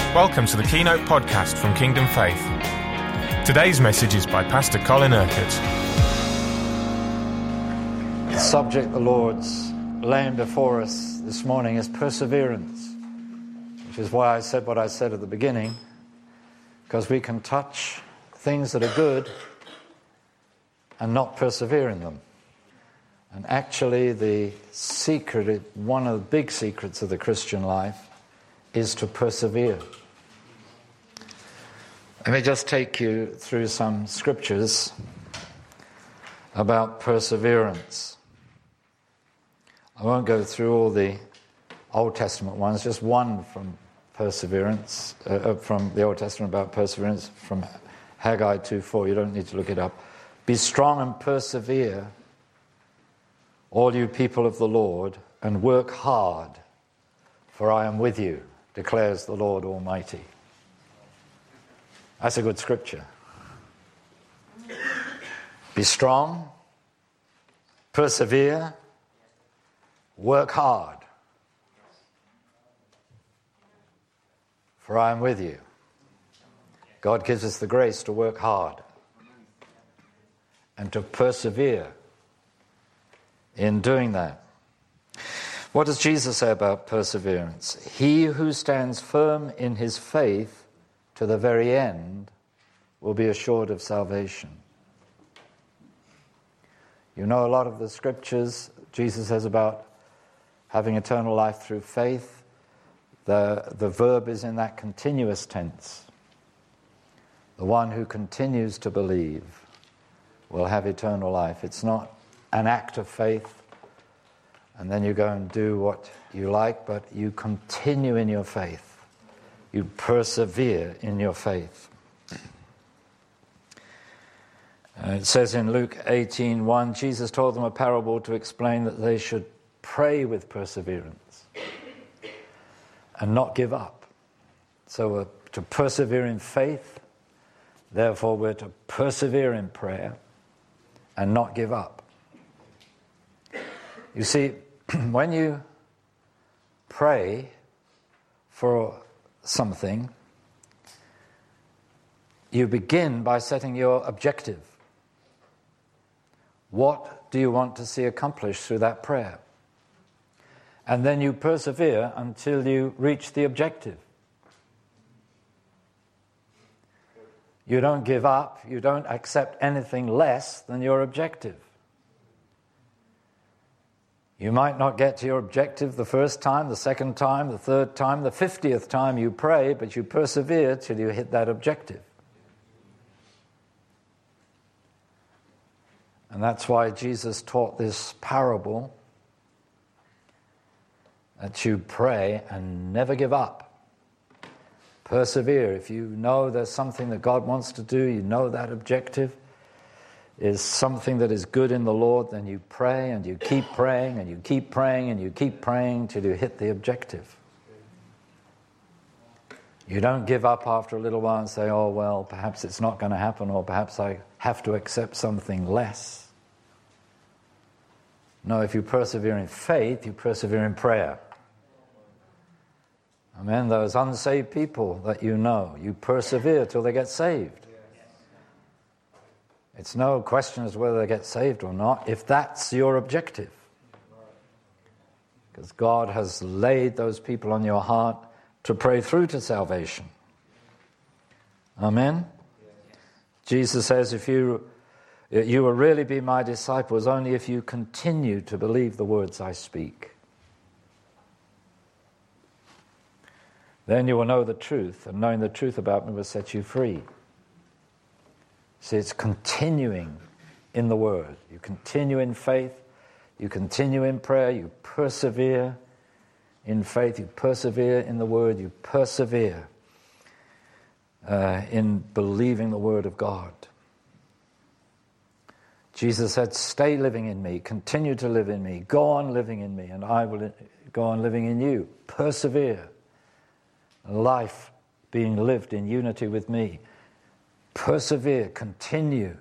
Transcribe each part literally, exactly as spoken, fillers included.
Welcome to the Keynote podcast from Kingdom Faith. Today's message is by Pastor Colin Urquhart. The subject the Lord's laying before us this morning is perseverance, which is why I said what I said at the beginning, because we can touch things that are good and not persevere in them. And actually the secret, one of the big secrets of the Christian life is to persevere. Let me just take you through some scriptures about perseverance. I won't go through all the Old Testament ones, just one from perseverance, uh, from the Old Testament about perseverance, from Haggai two four. You don't need to look it up. Be strong and persevere, all you people of the Lord, and work hard, for I am with you, declares the Lord Almighty. That's a good scripture. Be strong, persevere, work hard, for I am with you. God gives us the grace to work hard and to persevere in doing that. What does Jesus say about perseverance? He who stands firm in his faith to the very end will be assured of salvation. You know a lot of the scriptures Jesus says about having eternal life through faith. The, the verb is in that continuous tense. The one who continues to believe will have eternal life. It's not an act of faith and then you go and do what you like, but you continue in your faith. You persevere in your faith. Uh, it says in Luke eighteen one, Jesus told them a parable to explain that they should pray with perseverance and not give up. So we're to persevere in faith, therefore we're to persevere in prayer and not give up. You see, when you pray for something, you begin by setting your objective. What do you want to see accomplished through that prayer? And then you persevere until you reach the objective. You don't give up, you don't accept anything less than your objective. You might not get to your objective the first time, the second time, the third time, the fiftieth time you pray, but you persevere till you hit that objective. And that's why Jesus taught this parable, that you pray and never give up. Persevere. If you know there's something that God wants to do, you know that objective is something that is good in the Lord, then you pray and you keep praying and you keep praying and you keep praying till you hit the objective. You don't give up after a little while and say, oh, well, perhaps it's not going to happen, or perhaps I have to accept something less. No, if you persevere in faith, you persevere in prayer. Amen. Those unsaved people that you know, you persevere till they get saved. It's no question as to whether they get saved or not, if that's your objective. Because God has laid those people on your heart to pray through to salvation. Amen? Jesus says, if you, you will really be my disciples only if you continue to believe the words I speak. Then you will know the truth, and knowing the truth about me will set you free. See, it's continuing in the Word. You continue in faith, you continue in prayer, you persevere in faith, you persevere in the Word, you persevere uh, in believing the Word of God. Jesus said, stay living in me, continue to live in me, go on living in me, and I will go on living in you. Persevere. Life being lived in unity with me. Persevere, continue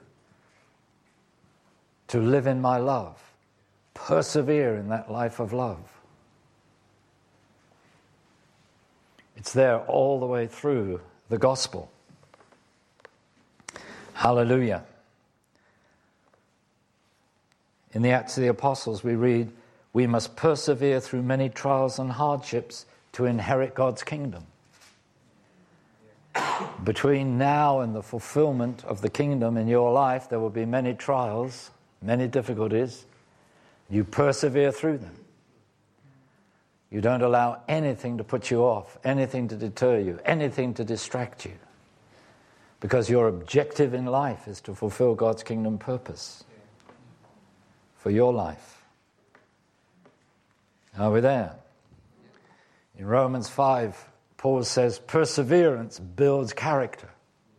to live in my love. Persevere in that life of love. It's there all the way through the gospel. Hallelujah. In the Acts of the Apostles we read, we must persevere through many trials and hardships to inherit God's kingdom. Between now and the fulfillment of the kingdom in your life, there will be many trials, many difficulties. You persevere through them. You don't allow anything to put you off, anything to deter you, anything to distract you. Because your objective in life is to fulfill God's kingdom purpose for your life. Are we there? In Romans five, Paul says, perseverance builds character.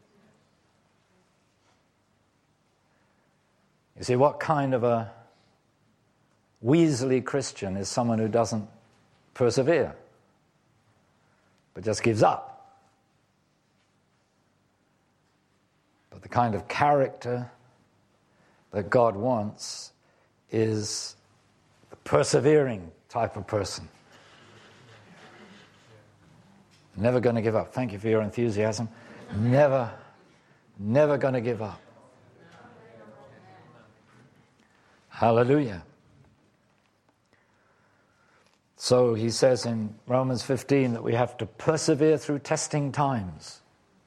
You see, what kind of a weaselly Christian is someone who doesn't persevere, but just gives up? But the kind of character that God wants is the persevering type of person. Never going to give up. Thank you for your enthusiasm. Never, never going to give up. Hallelujah. So he says in Romans fifteen that we have to persevere through testing times.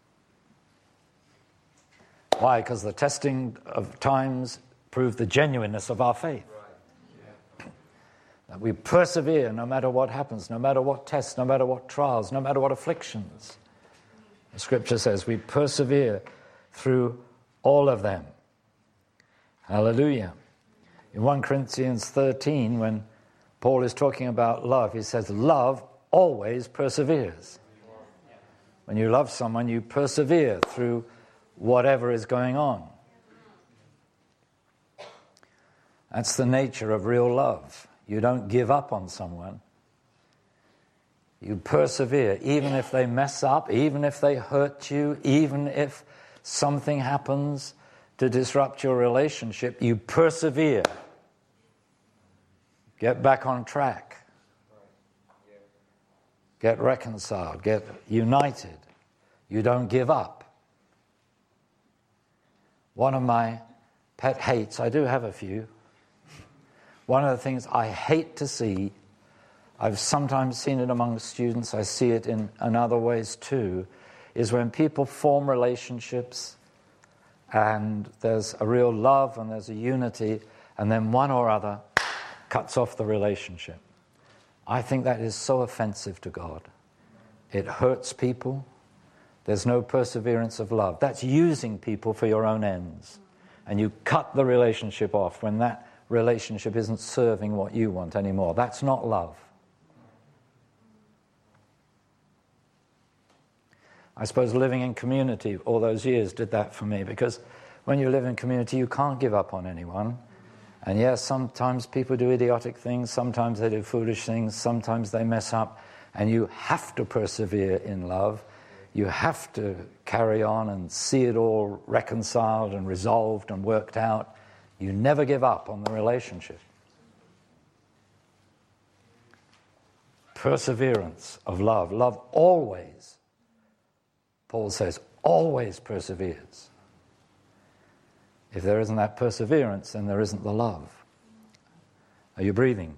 Why? Because the testing of times prove the genuineness of our faith. That we persevere no matter what happens, no matter what tests, no matter what trials, no matter what afflictions. The scripture says we persevere through all of them. Hallelujah. In First Corinthians thirteen, when Paul is talking about love, he says, love always perseveres. When you love someone, you persevere through whatever is going on. That's the nature of real love. You don't give up on someone. You persevere, even if they mess up, even if they hurt you, even if something happens to disrupt your relationship, you persevere. Get back on track. Get reconciled. Get united. You don't give up. One of my pet hates, I do have a few, one of the things I hate to see, I've sometimes seen it among students, I see it in, in other ways too, is when people form relationships and there's a real love and there's a unity, and then one or other cuts off the relationship. I think that is so offensive to God. It hurts people. There's no perseverance of love. That's using people for your own ends. And you cut the relationship off when that relationship isn't serving what you want anymore. That's not love. I suppose living in community all those years did that for me, because when you live in community, you can't give up on anyone. And yes, sometimes people do idiotic things, sometimes they do foolish things, sometimes they mess up, and you have to persevere in love. You have to carry on and see it all reconciled and resolved and worked out. You never give up on the relationship. Perseverance of love. Love always, Paul says, always perseveres. If there isn't that perseverance, then there isn't the love. Are you breathing?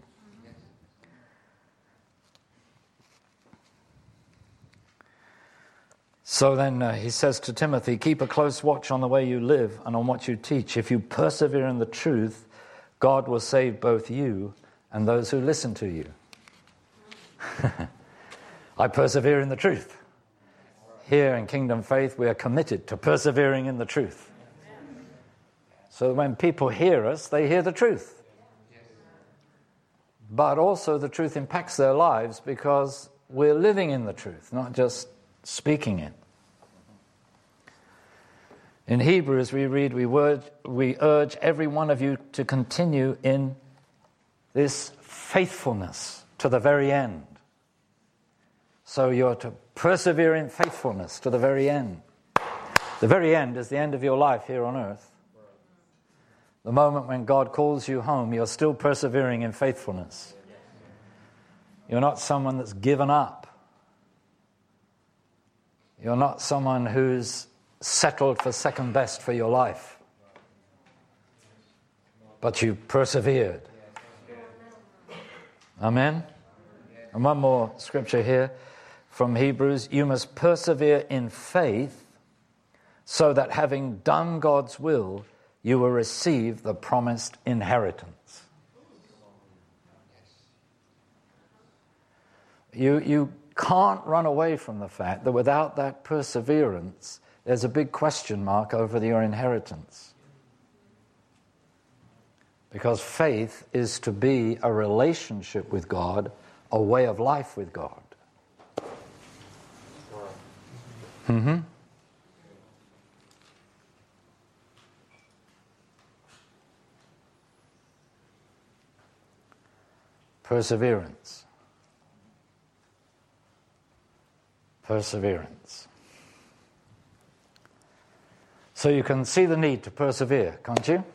So then uh, he says to Timothy, keep a close watch on the way you live and on what you teach. If you persevere in the truth, God will save both you and those who listen to you. I persevere in the truth. Here in Kingdom Faith, we are committed to persevering in the truth. So when people hear us, they hear the truth. But also the truth impacts their lives because we're living in the truth, not just speaking it. In Hebrews we read, we, word, we urge every one of you to continue in this faithfulness to the very end. So you're to persevere in faithfulness to the very end. The very end is the end of your life here on earth. The moment when God calls you home, you're still persevering in faithfulness. You're not someone that's given up. You're not someone who's settled for second best for your life, but you persevered. Amen? And one more scripture here from Hebrews. You must persevere in faith so that having done God's will, you will receive the promised inheritance. You, you can't run away from the fact that without that perseverance, there's a big question mark over your inheritance. Because faith is to be a relationship with God, a way of life with God. Mm-hmm. Perseverance. Perseverance. So you can see the need to persevere, can't you?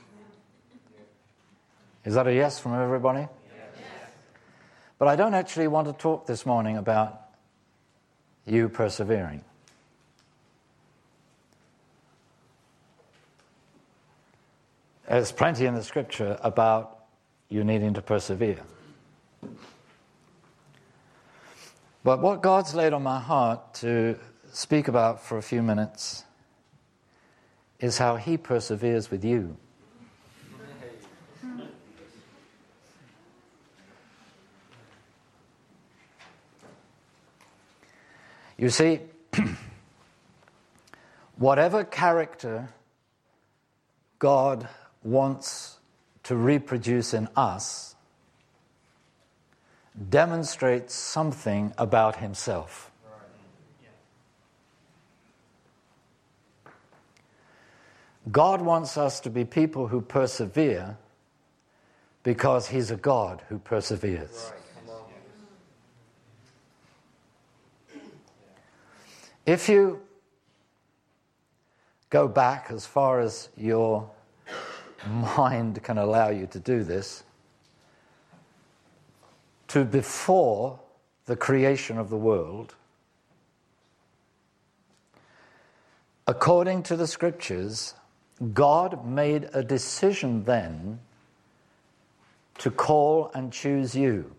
Is that a yes from everybody? Yes. But I don't actually want to talk this morning about you persevering. There's plenty in the scripture about you needing to persevere. But what God's laid on my heart to speak about for a few minutes is how He perseveres with you. You see, whatever character God wants to reproduce in us demonstrates something about Himself. God wants us to be people who persevere because He's a God who perseveres. If you go back as far as your mind can allow you to do this, to before the creation of the world, according to the scriptures, God made a decision then to call and choose you.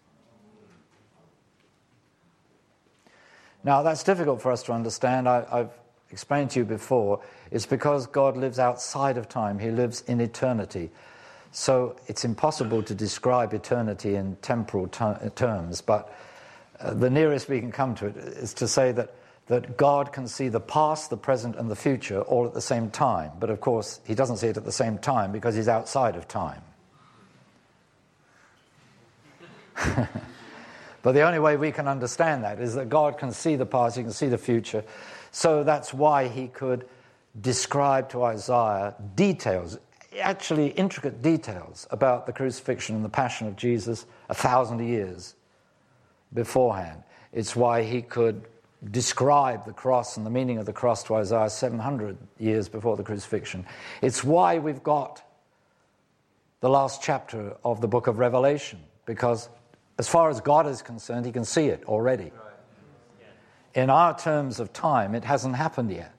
Now, that's difficult for us to understand. I, I've explained to you before. It's because God lives outside of time. He lives in eternity. So it's impossible to describe eternity in temporal ter- terms, but uh, the nearest we can come to it is to say that, that God can see the past, the present, and the future all at the same time. But of course, He doesn't see it at the same time because He's outside of time. But the only way we can understand that is that God can see the past, He can see the future. So that's why He could describe to Isaiah details, actually intricate details about the crucifixion and the passion of Jesus a thousand years beforehand. It's why He could describe the cross and the meaning of the cross to Isaiah seven hundred years before the crucifixion. It's why we've got the last chapter of the book of Revelation, because as far as God is concerned, He can see it already. In our terms of time, it hasn't happened yet.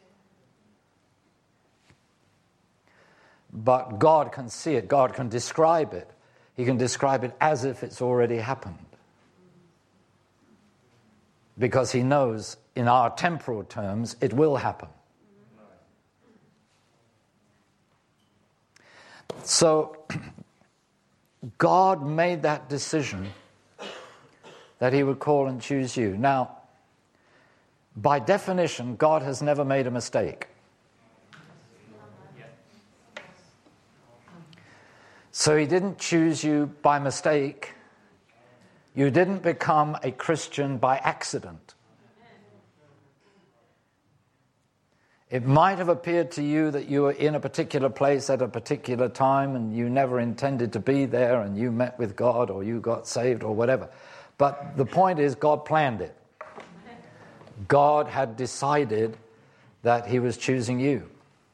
But God can see it. God can describe it. He can describe it as if it's already happened. Because He knows, in our temporal terms, it will happen. So God made that decision that He would call and choose you. Now, by definition, God has never made a mistake. So He didn't choose you by mistake. You didn't become a Christian by accident. It might have appeared to you that you were in a particular place at a particular time and you never intended to be there and you met with God or you got saved or whatever. But the point is, God planned it. God had decided that He was choosing you.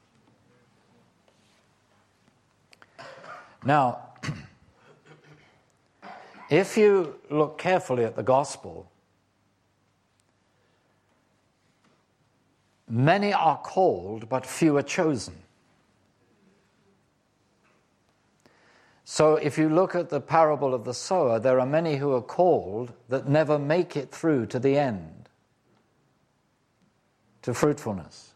Now, if you look carefully at the gospel, many are called, but few are chosen. So if you look at the parable of the sower, there are many who are called that never make it through to the end, to fruitfulness.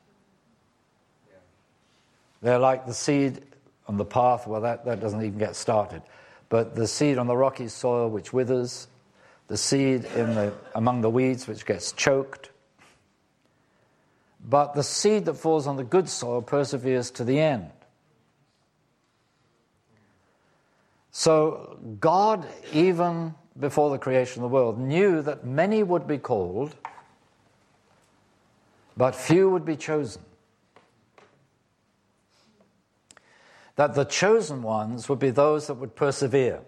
They're like the seed on the path. Well, that, that doesn't even get started. But the seed on the rocky soil which withers, the seed in the among the weeds which gets choked. But the seed that falls on the good soil perseveres to the end. So God, even before the creation of the world, knew that many would be called, but few would be chosen. That the chosen ones would be those that would persevere.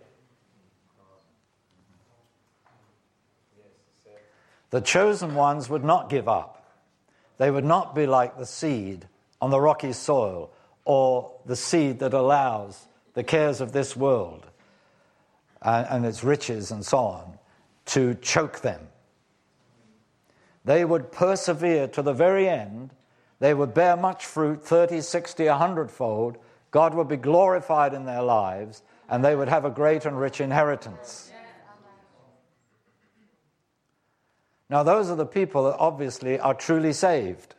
The chosen ones would not give up. They would not be like the seed on the rocky soil, or the seed that allows the cares of this world and, and its riches and so on to choke them. They would persevere to the very end. They would bear much fruit, thirty, sixty, a hundredfold. God would be glorified in their lives, and they would have a great and rich inheritance. Now, those are the people that obviously are truly saved.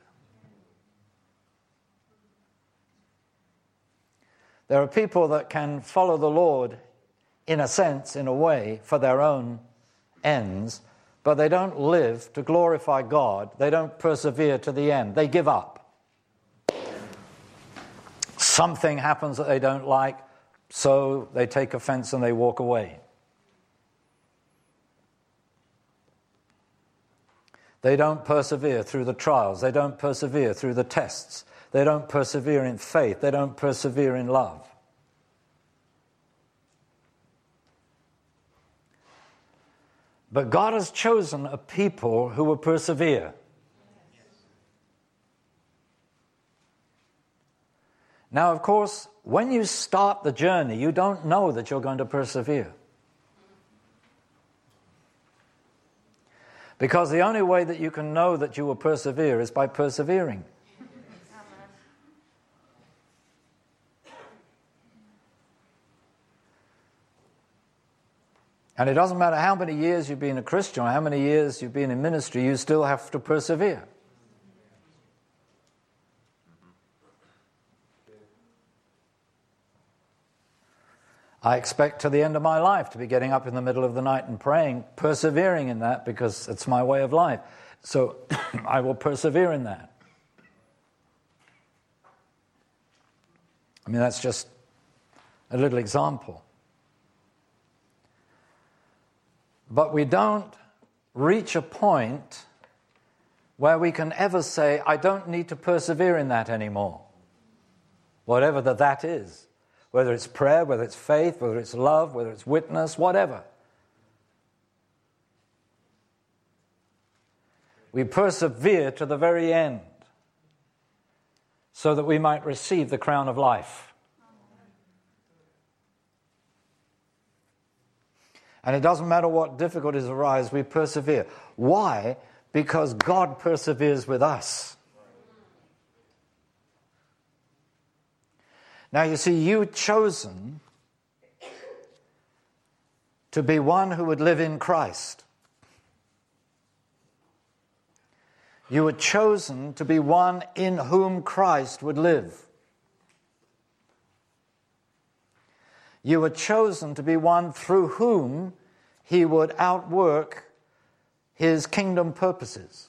There are people that can follow the Lord, in a sense, in a way, for their own ends, but they don't live to glorify God. They don't persevere to the end. They give up. Something happens that they don't like, so they take offense and they walk away. They don't persevere through the trials. They don't persevere through the tests. They don't persevere in faith. They don't persevere in love. But God has chosen a people who will persevere. Now, of course, when you start the journey, you don't know that you're going to persevere. Because the only way that you can know that you will persevere is by persevering. And it doesn't matter how many years you've been a Christian or how many years you've been in ministry, you still have to persevere. I expect to the end of my life to be getting up in the middle of the night and praying, persevering in that because it's my way of life. So I will persevere in that. I mean, that's just a little example. But we don't reach a point where we can ever say, I don't need to persevere in that anymore. Whatever the that is. Whether it's prayer, whether it's faith, whether it's love, whether it's witness, whatever. We persevere to the very end so that we might receive the crown of life. And it doesn't matter what difficulties arise, we persevere. Why? Because God perseveres with us. Now, you see, you were chosen to be one who would live in Christ. You were chosen to be one in whom Christ would live. You were chosen to be one through whom he would outwork his kingdom purposes.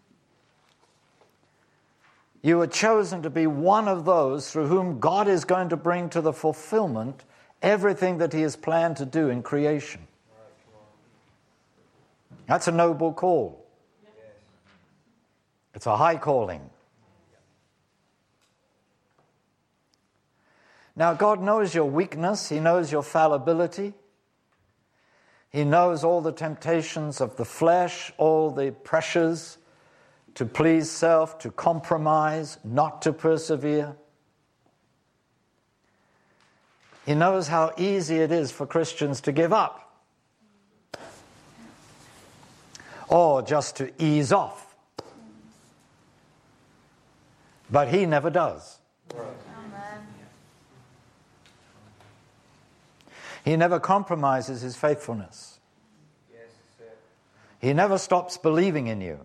You were chosen to be one of those through whom God is going to bring to the fulfillment everything that he has planned to do in creation. That's a noble call. It's a high calling. Now, God knows your weakness. He knows your fallibility. He knows all the temptations of the flesh, all the pressures to please self, to compromise, not to persevere. He knows how easy it is for Christians to give up or just to ease off. But he never does. Amen. He never compromises his faithfulness. He never stops believing in you.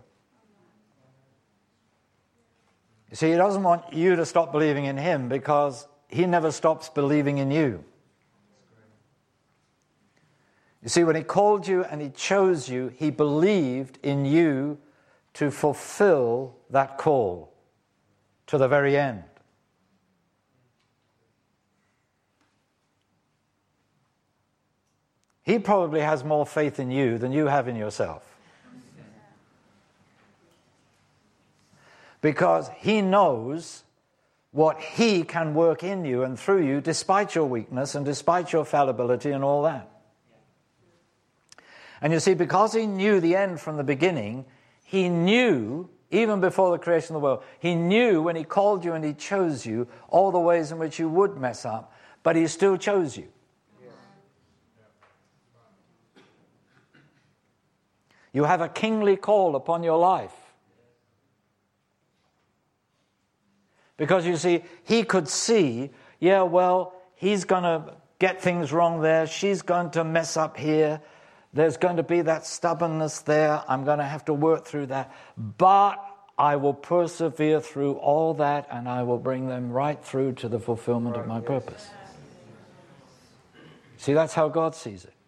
You see, he doesn't want you to stop believing in him because he never stops believing in you. You see, when he called you and he chose you, he believed in you to fulfill that call to the very end. He probably has more faith in you than you have in yourself. Because he knows what he can work in you and through you despite your weakness and despite your fallibility and all that. And you see, because he knew the end from the beginning, he knew, even before the creation of the world, he knew when he called you and he chose you, all the ways in which you would mess up, but he still chose you. You have a kingly call upon your life. Because you see, he could see, yeah, well, he's going to get things wrong there, she's going to mess up here, there's going to be that stubbornness there, I'm going to have to work through that, but I will persevere through all that and I will bring them right through to the fulfillment of my purpose. See, that's how God sees it.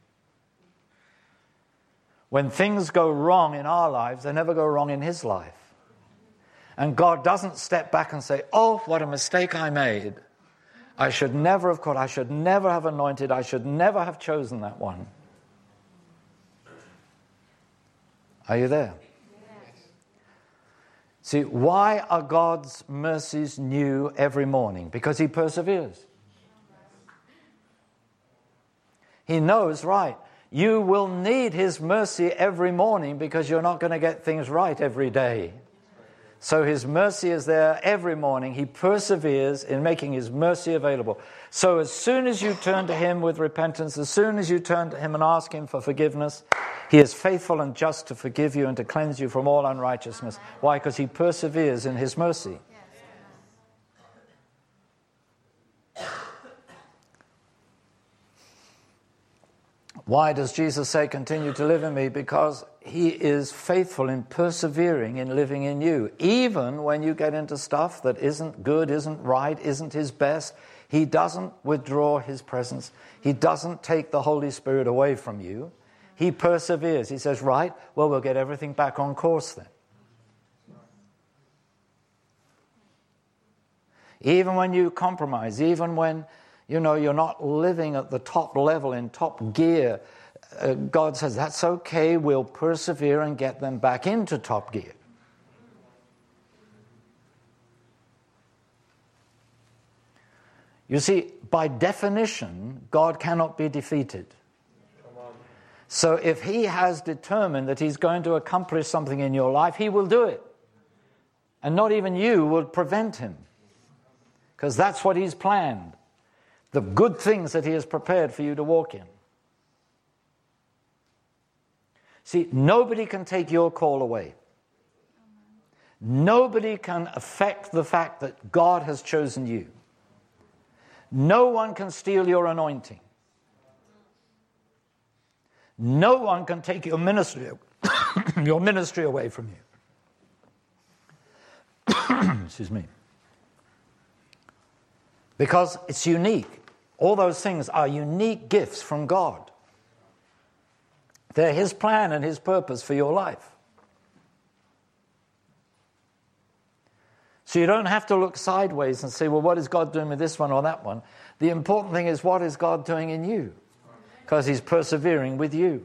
When things go wrong in our lives, they never go wrong in his life. And God doesn't step back and say, oh, what a mistake I made. I should never have called, I should never have anointed, I should never have chosen that one. Are you there? Yes. See, why are God's mercies new every morning? Because he perseveres. He knows, right, you will need his mercy every morning because you're not going to get things right every day. So his mercy is there every morning. He perseveres in making his mercy available. So as soon as you turn to him with repentance, as soon as you turn to him and ask him for forgiveness, he is faithful and just to forgive you and to cleanse you from all unrighteousness. Why? Because he perseveres in his mercy. Why does Jesus say, continue to live in me? Because he is faithful in persevering in living in you. Even when you get into stuff that isn't good, isn't right, isn't his best, he doesn't withdraw his presence. He doesn't take the Holy Spirit away from you. He perseveres. He says, right, well, we'll get everything back on course then. Even when you compromise, even when you know, you're not living at the top level in top gear, Uh, God says, that's okay, we'll persevere and get them back into top gear. You see, by definition, God cannot be defeated. So if he has determined that he's going to accomplish something in your life, he will do it. And not even you will prevent him. Because that's what he's planned. The good things that he has prepared for you to walk in. See, nobody can take your call away. Nobody can affect the fact that God has chosen you. No one can steal your anointing. No one can take your ministry, your ministry away from you. Excuse me. Because it's unique. All those things are unique gifts from God. They're his plan and his purpose for your life. So you don't have to look sideways and say, well, what is God doing with this one or that one? The important thing is, what is God doing in you? Because he's persevering with you.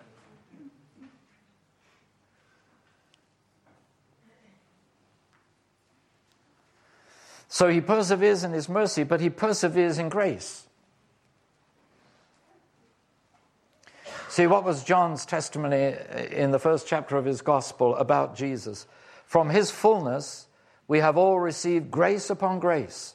So he perseveres in his mercy, but he perseveres in grace. See, what was John's testimony in the first chapter of his gospel about Jesus? From his fullness, we have all received grace upon grace.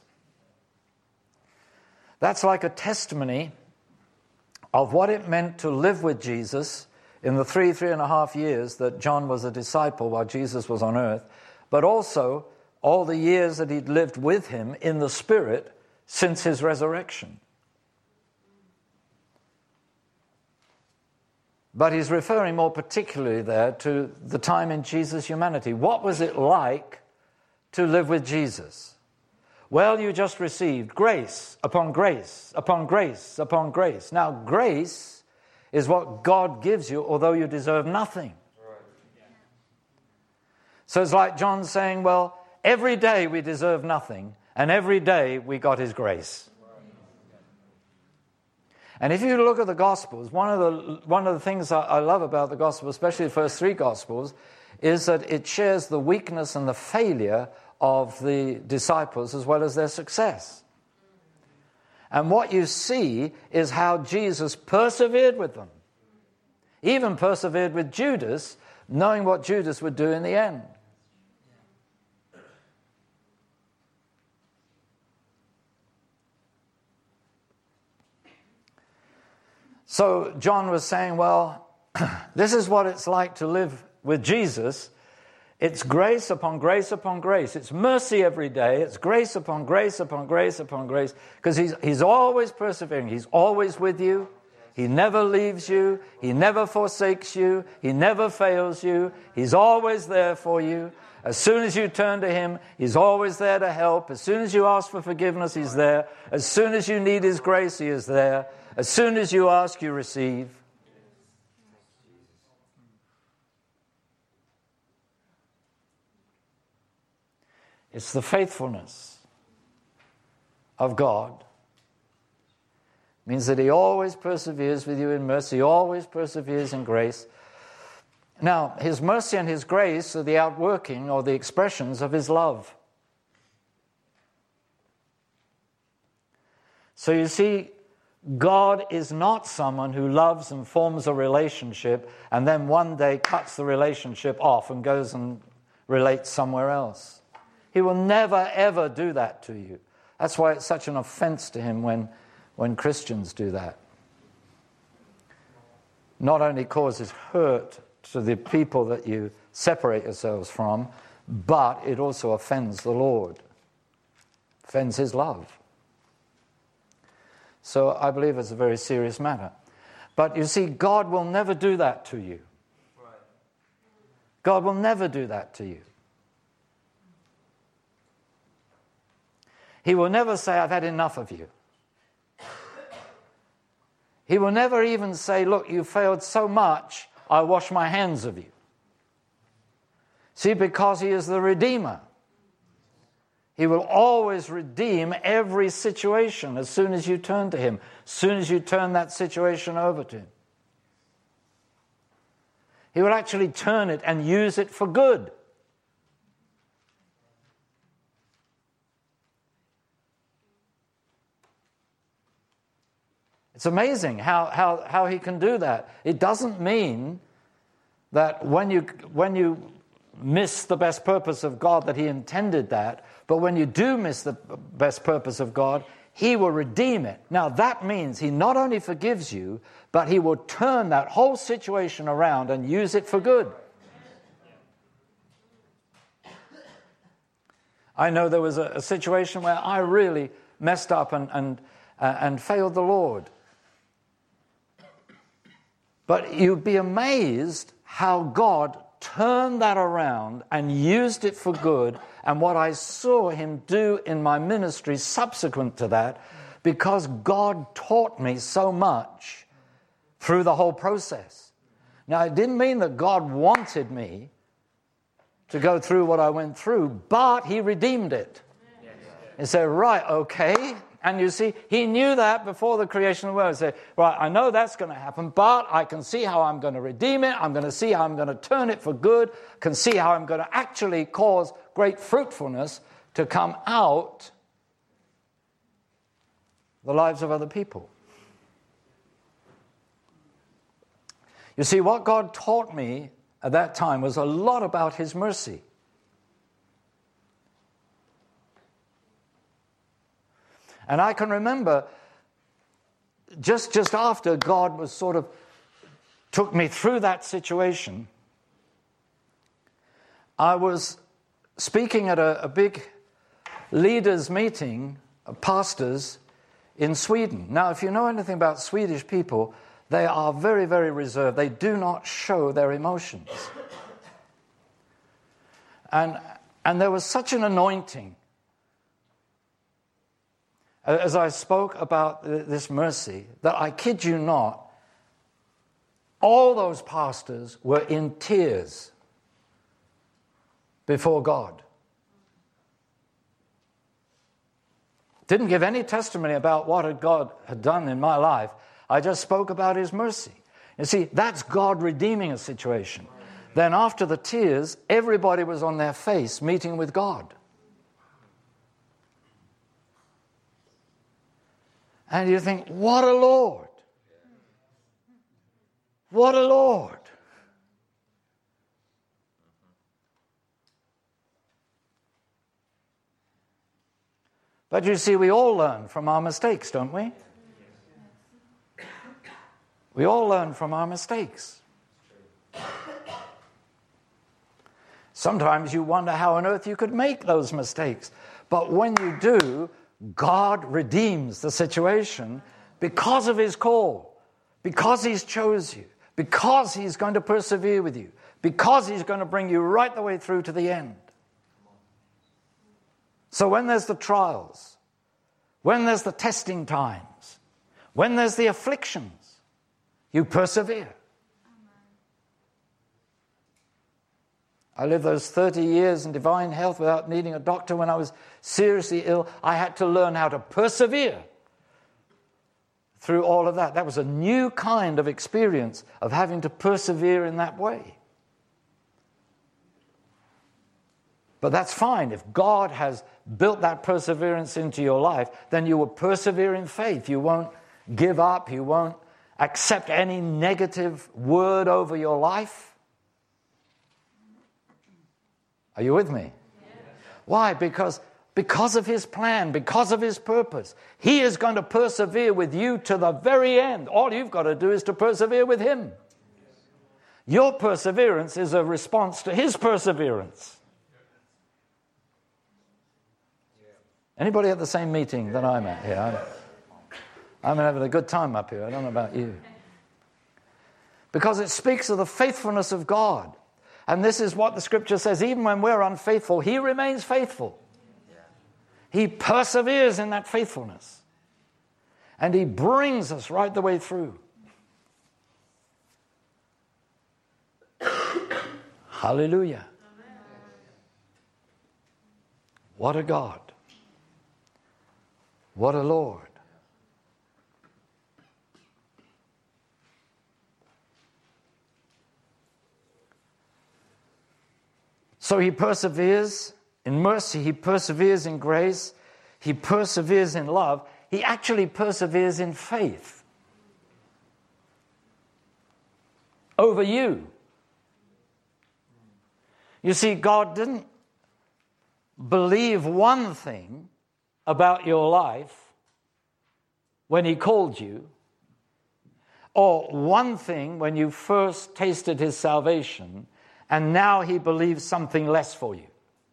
That's like a testimony of what it meant to live with Jesus in the three, three and a half years that John was a disciple while Jesus was on earth, but also all the years that he'd lived with him in the Spirit since his resurrection. But he's referring more particularly there to the time in Jesus' humanity. What was it like to live with Jesus? Well, you just received grace upon grace upon grace upon grace. Now, grace is what God gives you, although you deserve nothing. So it's like John saying, well, every day we deserve nothing, and every day we got his grace. And if you look at the Gospels, one of the one of the things I love about the Gospel, especially the first three Gospels, is that it shares the weakness and the failure of the disciples as well as their success. And what you see is how Jesus persevered with them. Even persevered with Judas, knowing what Judas would do in the end. So John was saying, well, this is what it's like to live with Jesus. It's grace upon grace upon grace. It's mercy every day. It's grace upon grace upon grace upon grace. Because he's, he's always persevering. He's always with you. He never leaves you. He never forsakes you. He never fails you. He's always there for you. As soon as you turn to him, he's always there to help. As soon as you ask for forgiveness, he's there. As soon as you need his grace, he is there. As soon as you ask, you receive. It's the faithfulness of God. It means that he always perseveres with you in mercy, always perseveres in grace. Now, his mercy and his grace are the outworking or the expressions of his love. So you see, God is not someone who loves and forms a relationship and then one day cuts the relationship off and goes and relates somewhere else. He will never, ever do that to you. That's why it's such an offense to him when, when Christians do that. Not only causes hurt to the people that you separate yourselves from, but it also offends the Lord, offends his love. So I believe it's a very serious matter. But you see, God will never do that to you. God will never do that to you. He will never say, I've had enough of you. He will never even say, look, you failed so much, I wash my hands of you. See, because he is the Redeemer. He will always redeem every situation as soon as you turn to him, as soon as you turn that situation over to him. He will actually turn it and use it for good. It's amazing how, how, how he can do that. It doesn't mean that when you, when you miss the best purpose of God that he intended that, but when you do miss the best purpose of God, he will redeem it. Now that means he not only forgives you, but he will turn that whole situation around and use it for good. I know there was a, a situation where I really messed up and, and, uh, and failed the Lord. But you'd be amazed how God turned that around and used it for good, and what I saw him do in my ministry subsequent to that, because God taught me so much through the whole process. Now, it didn't mean that God wanted me to go through what I went through, but he redeemed it. He said, right, okay. And you see, he knew that before the creation of the world. He said, right, I know that's going to happen, but I can see how I'm going to redeem it. I'm going to see how I'm going to turn it for good. Can see how I'm going to actually cause great fruitfulness to come out the lives of other people. You see, what God taught me at that time was a lot about his mercy. And I can remember just, just after God was sort of took me through that situation, I was speaking at a, a big leaders' meeting of pastors in Sweden. Now, if you know anything about Swedish people, they are very, very reserved. They do not show their emotions. And, and there was such an anointing as I spoke about this mercy that I kid you not, all those pastors were in tears before God. Didn't give any testimony about what God had done in my life. I just spoke about his mercy. You see, that's God redeeming a situation. Then after the tears, everybody was on their face meeting with God. And you think, what a Lord. What a Lord. But you see, we all learn from our mistakes, don't we? We all learn from our mistakes. Sometimes you wonder how on earth you could make those mistakes. But when you do, God redeems the situation because of his call, because he's chose you, because he's going to persevere with you, because he's going to bring you right the way through to the end. So when there's the trials, when there's the testing times, when there's the afflictions, you persevere. I lived those thirty years in divine health without needing a doctor. When I was seriously ill, I had to learn how to persevere through all of that. That was a new kind of experience of having to persevere in that way. But that's fine. If God has built that perseverance into your life, then you will persevere in faith. You won't give up. You won't accept any negative word over your life. Are you with me? Yes. Why? Because, because of his plan, because of his purpose. He is going to persevere with you to the very end. All you've got to do is to persevere with him. Your perseverance is a response to his perseverance. Anybody at the same meeting that I'm at here? I'm, I'm having a good time up here. I don't know about you. Because it speaks of the faithfulness of God. And this is what the scripture says, even when we're unfaithful, he remains faithful. He perseveres in that faithfulness. And he brings us right the way through. Hallelujah. Amen. What a God. What a Lord. So he perseveres in mercy, he perseveres in grace, he perseveres in love, he actually perseveres in faith over you. You see, God didn't believe one thing about your life when he called you, or one thing when you first tasted his salvation, and now he believes something less for you.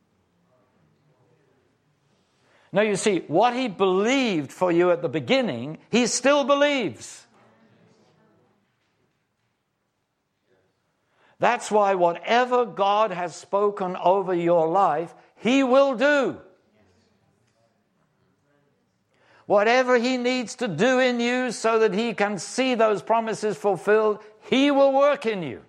No, you see, what he believed for you at the beginning, he still believes. That's why whatever God has spoken over your life, he will do. Whatever he needs to do in you so that he can see those promises fulfilled, he will work in you.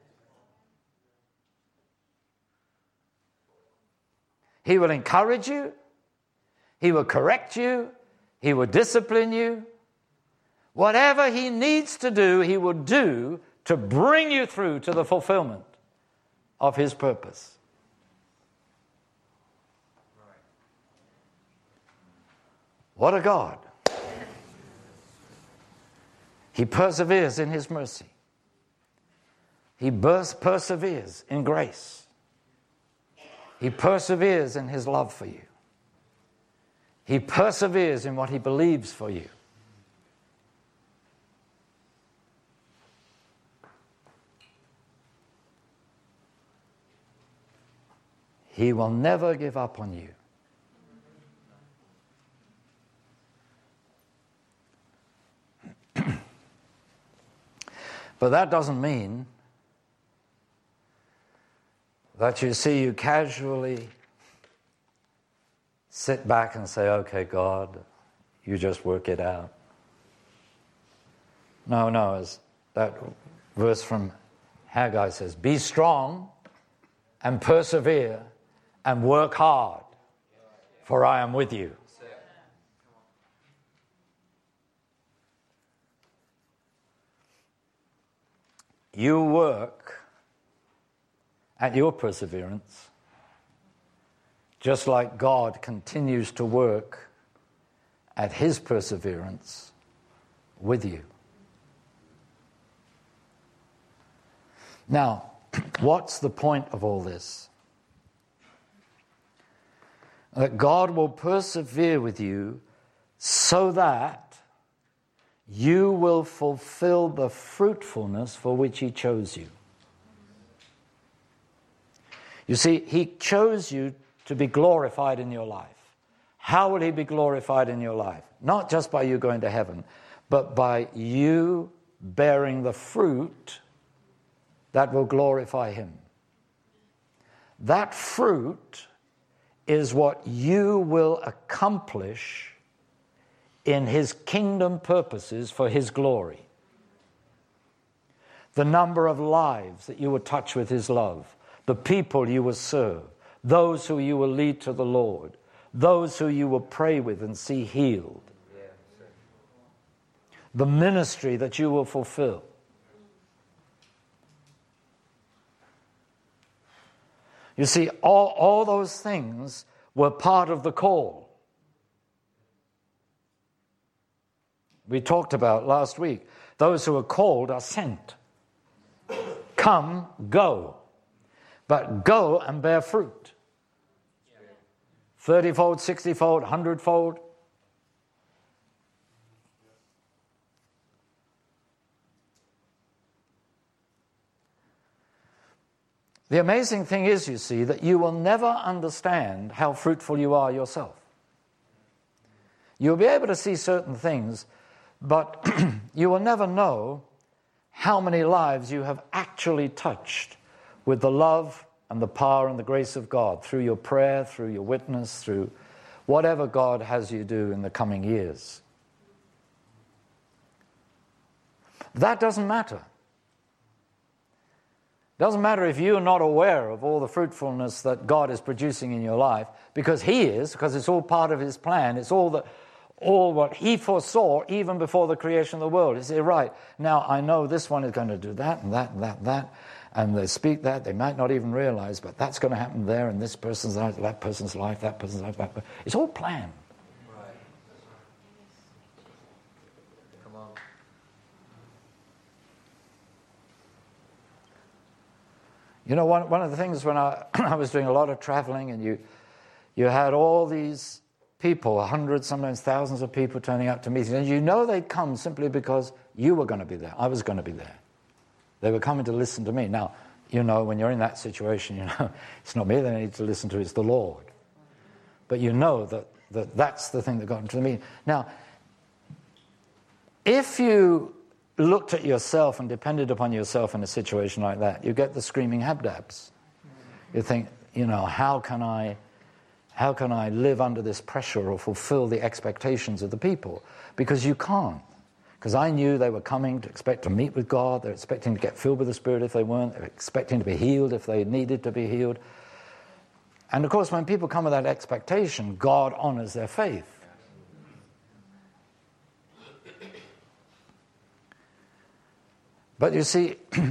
He will encourage you. He will correct you. He will discipline you. Whatever he needs to do, he will do to bring you through to the fulfillment of his purpose. What a God. He perseveres in his mercy. He perseveres in grace. He perseveres in his love for you. He perseveres in what he believes for you. He will never give up on you. But that doesn't mean that you see you casually sit back and say, okay, God, you just work it out. No, no, as that verse from Haggai says, be strong and persevere and work hard, for I am with you. You work at your perseverance, just like God continues to work at his perseverance with you. Now, what's the point of all this? That God will persevere with you so that you will fulfill the fruitfulness for which he chose you. You see, he chose you to be glorified in your life. How will he be glorified in your life? Not just by you going to heaven, but by you bearing the fruit that will glorify him. That fruit is what you will accomplish in his kingdom purposes for his glory. The number of lives that you will touch with his love, the people you will serve, those who you will lead to the Lord, those who you will pray with and see healed, the ministry that you will fulfill. You see, all, all those things were part of the call. We talked about last week, those who are called are sent. Come, go. But go and bear fruit. thirty-fold, sixty-fold, one hundred-fold. The amazing thing is, you see, that you will never understand how fruitful you are yourself. You'll be able to see certain things, but you will never know how many lives you have actually touched with the love and the power and the grace of God through your prayer, through your witness, through whatever God has you do in the coming years. That doesn't matter. It doesn't matter if you're not aware of all the fruitfulness that God is producing in your life, because he is, because it's all part of his plan. It's all the all what he foresaw even before the creation of the world. You say, right, now I know this one is going to do that and that and that and that, and they speak that, they might not even realize, but that's going to happen there in this person's life, that person's life, that person's life, that person. It's all planned. Right. Come on. You know, one, one of the things when I, I was doing a lot of traveling, and you, you had all these people, hundreds, sometimes thousands of people turning up to meetings, and you know they'd come simply because you were going to be there. I was going to be there. They were coming to listen to me. Now, you know, when you're in that situation, you know, it's not me they need to listen to, it's the Lord. But you know that, that that's the thing that got into the meeting. Now, if you looked at yourself and depended upon yourself in a situation like that, you get the screaming habdabs. You think, you know, how can I How can I live under this pressure or fulfill the expectations of the people? Because you can't. Because I knew they were coming to expect to meet with God. They're expecting to get filled with the Spirit if they weren't. They're expecting to be healed if they needed to be healed. And of course, when people come with that expectation, God honors their faith. But you see,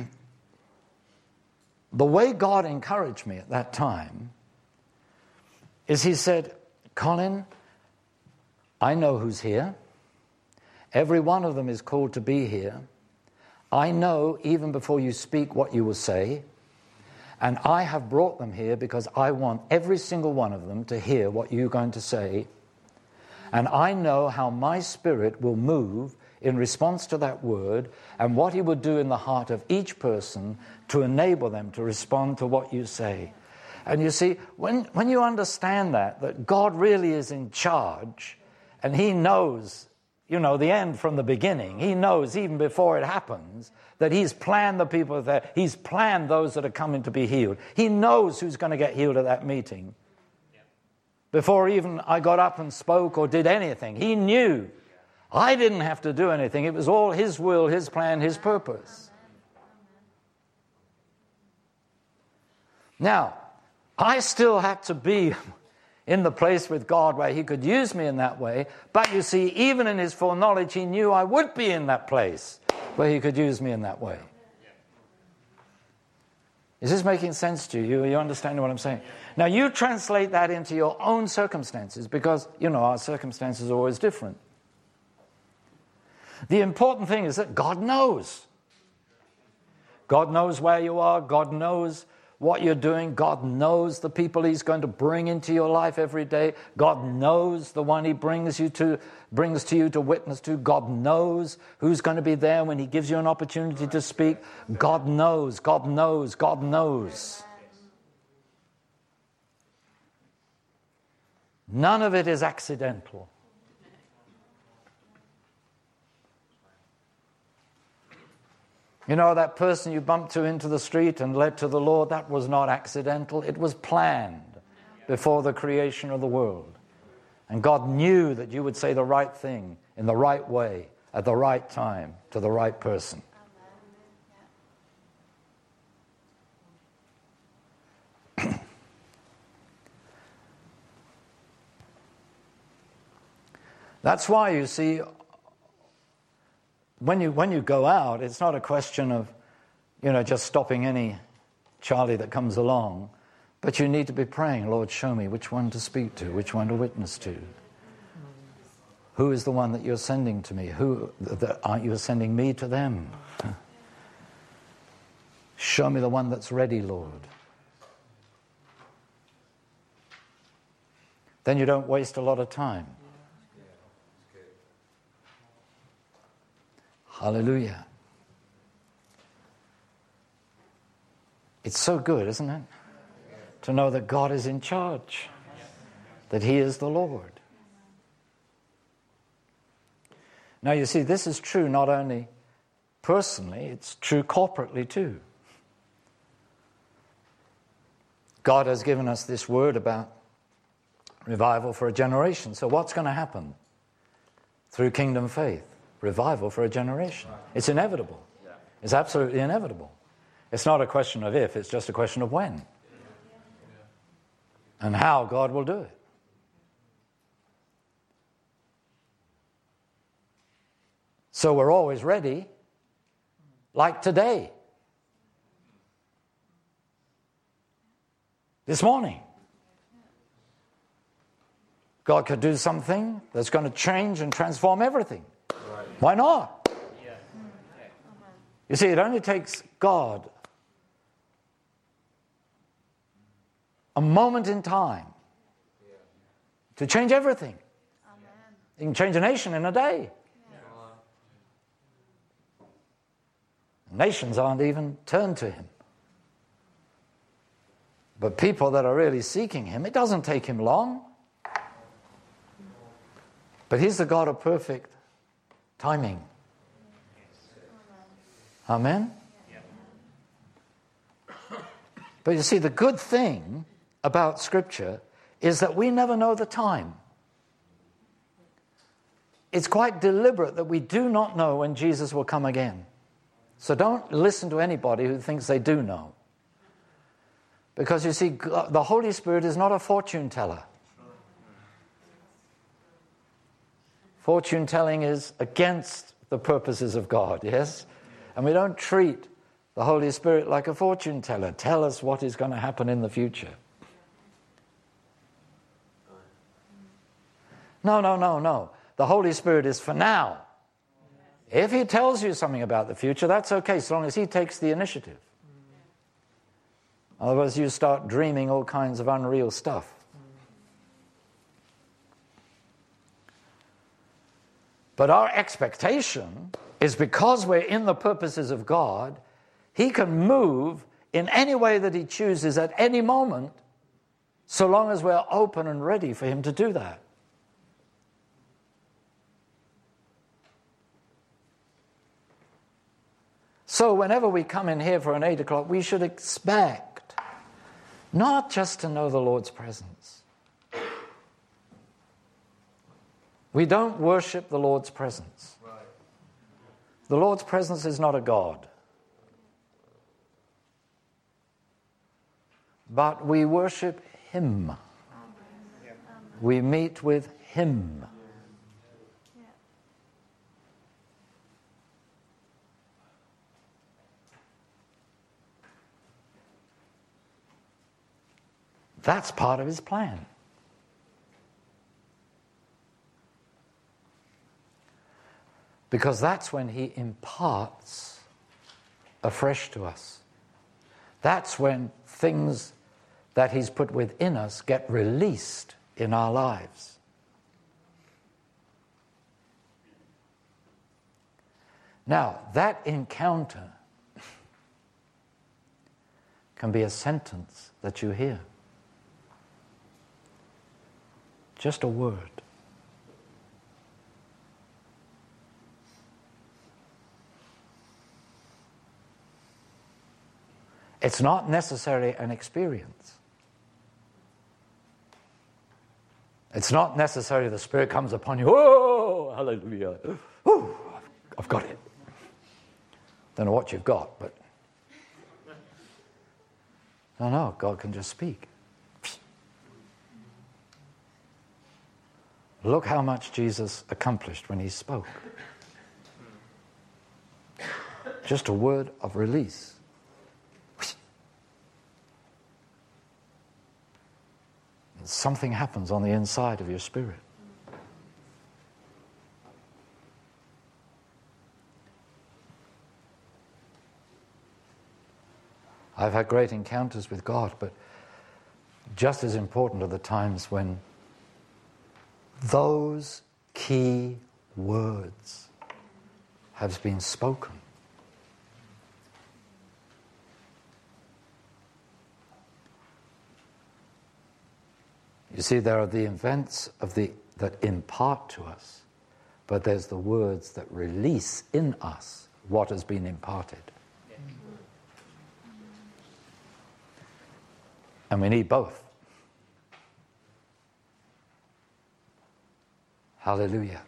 the way God encouraged me at that time is he said, Colin, I know who's here. Every one of them is called to be here. I know even before you speak what you will say. And I have brought them here because I want every single one of them to hear what you're going to say. And I know how my Spirit will move in response to that word and what he will do in the heart of each person to enable them to respond to what you say. And you see, when, when you understand that, that God really is in charge, and he knows, you know, the end from the beginning. He knows even before it happens that he's planned the people there. He's planned those that are coming to be healed. He knows who's going to get healed at that meeting. Before even I got up and spoke or did anything, he knew. I didn't have to do anything. It was all his will, his plan, his purpose. Now, I still had to be in the place with God where he could use me in that way. But you see, even in his foreknowledge, he knew I would be in that place where he could use me in that way. Is this making sense to you? Are you understanding what I'm saying? Now, you translate that into your own circumstances because, you know, our circumstances are always different. The important thing is that God knows. God knows where you are. God knows what you're doing. God knows the people he's going to bring into your life every day. God knows the one he brings you to, brings to you to witness to. God knows who's going to be there when he gives you an opportunity to speak. God knows, God knows, God knows. None of it is accidental. You know, that person you bumped to into the street and led to the Lord, that was not accidental. It was planned before the creation of the world. And God knew that you would say the right thing in the right way at the right time to the right person. That's why, you see, When you when you go out, it's not a question of, you know, just stopping any Charlie that comes along, but you need to be praying, Lord, show me which one to speak to, which one to witness to. Who is the one that you're sending to me? Who that aren't you sending me to them? Show me the one that's ready, Lord. Then you don't waste a lot of time. Hallelujah. It's so good, isn't it? To know that God is in charge, that he is the Lord. Now you see, this is true not only personally, it's true corporately too. God has given us this word about revival for a generation. So what's going to happen through Kingdom Faith? Revival for a generation. It's inevitable. It's absolutely inevitable. It's not a question of if, it's just a question of when. And how God will do it. So we're always ready, like today. This morning. God could do something that's going to change and transform everything. Why not? You see, it only takes God a moment in time to change everything. He can change a nation in a day. Nations aren't even turned to him. But people that are really seeking him, it doesn't take him long. But he's the God of perfect timing. Amen? But you see, the good thing about Scripture is that we never know the time. It's quite deliberate that we do not know when Jesus will come again. So don't listen to anybody who thinks they do know. Because you see, the Holy Spirit is not a fortune teller. Fortune telling is against the purposes of God, yes? And we don't treat the Holy Spirit like a fortune teller. Tell us what is going to happen in the future. No, no, no, no. The Holy Spirit is for now. If he tells you something about the future, that's okay, so long as he takes the initiative. Otherwise you start dreaming all kinds of unreal stuff. But our expectation is because we're in the purposes of God, he can move in any way that he chooses at any moment so long as we're open and ready for him to do that. So whenever we come in here for an eight o'clock, we should expect not just to know the Lord's presence. We don't worship the Lord's presence. Right. The Lord's presence is not a God. But we worship him. We meet with him. That's part of his plan. Because that's when he imparts afresh to us. That's when things that he's put within us get released in our lives. Now, that encounter can be a sentence that you hear. Just a word. It's not necessarily an experience. It's not necessarily the Spirit comes upon you, oh, hallelujah, oh, I've got it. Don't know what you've got, but no, no, God can just speak. Look how much Jesus accomplished when he spoke. Just a word of release. And something happens on the inside of your spirit. I've had great encounters with God, but just as important are the times when those key words have been spoken. You see, there are the events of the that impart to us, but there's the words that release in us what has been imparted. And we need both. Hallelujah.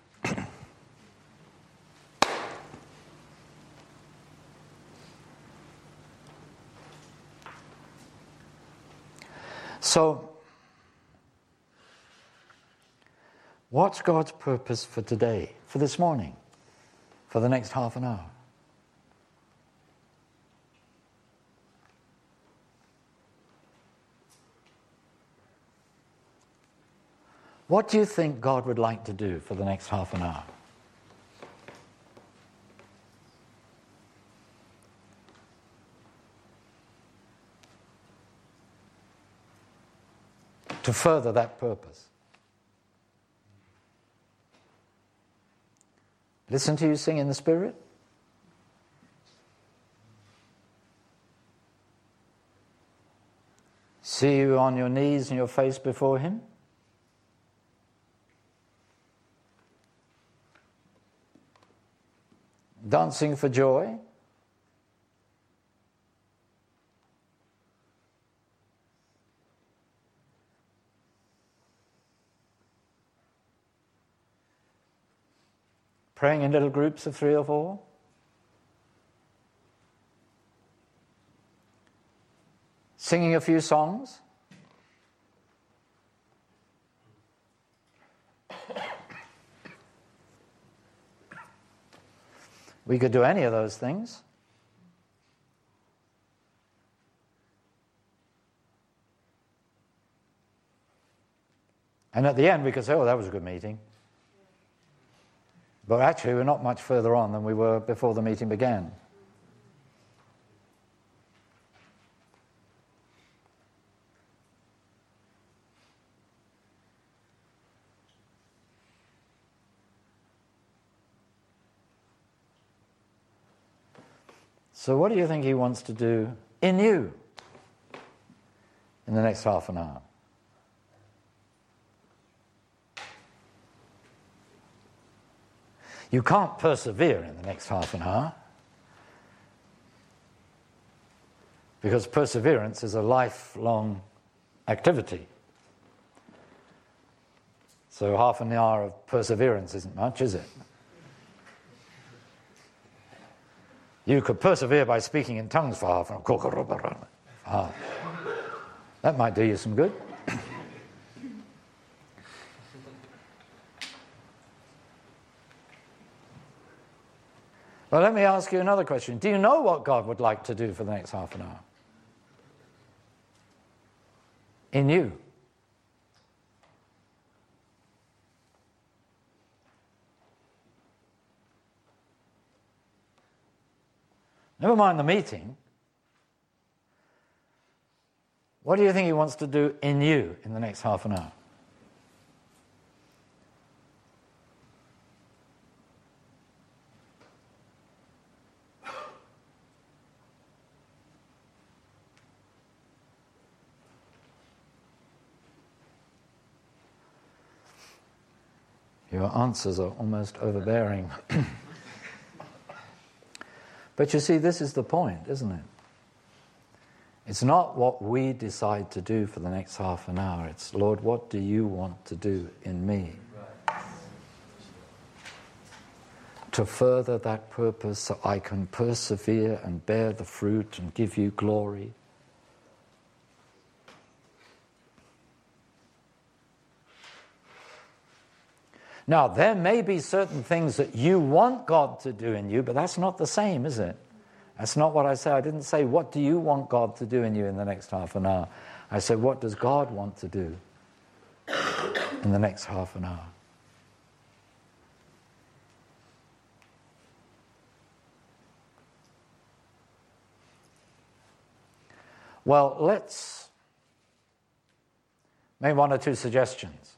So, what's God's purpose for today, for this morning, for the next half an hour? What do you think God would like to do for the next half an hour? To further that purpose. Listen to you sing in the Spirit. See you on your knees and your face before him. Dancing for joy. Praying in little groups of three or four. Singing a few songs. We could do any of those things. And at the end we could say, oh, that was a good meeting. But actually we're not much further on than we were before the meeting began. So what do you think he wants to do in you in the next half an hour? You can't persevere in the next half an hour, because perseverance is a lifelong activity. So half an hour of perseverance isn't much, is it? You could persevere by speaking in tongues for half an hour. Ah, that might do you some good. Well, let me ask you another question. Do you know what God would like to do for the next half an hour? In you. Never mind the meeting. What do you think he wants to do in you in the next half an hour? Your answers are almost overbearing. But you see, this is the point, isn't it? It's not what we decide to do for the next half an hour. It's, Lord, what do you want to do in me? Right. To further that purpose so I can persevere and bear the fruit and give you glory. Now, there may be certain things that you want God to do in you, but that's not the same, is it? That's not what I said. I didn't say, what do you want God to do in you in the next half an hour? I said, what does God want to do in the next half an hour? Well, let's make one or two suggestions.